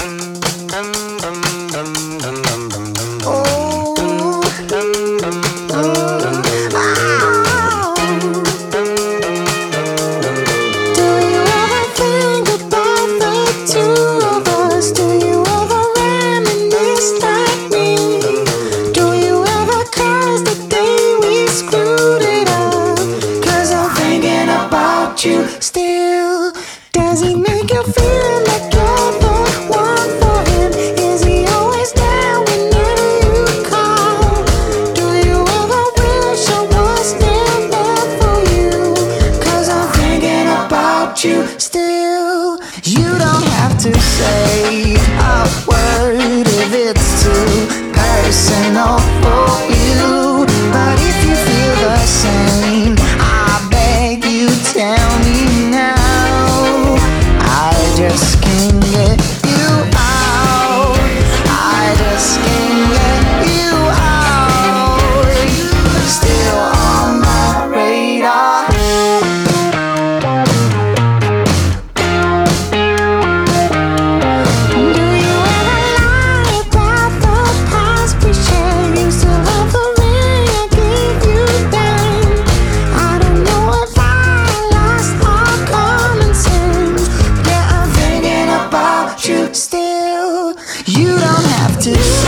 Still, does he make you feel like you're the one for him? Is he always there whenever you call? Do you ever wish I was still there for you? 'Cause I'm thinking about you still. You don't have to say a word if it's too personal for you. But if you feel the same, I beg you tell me now. I just can't get you out. I just can't get you out. Still on my radar. Do you ever lie about the past we shared? You still love the ring I gave you then. I don't know if I lost all common sense. Yeah, I'm thinking about you still. You don't have to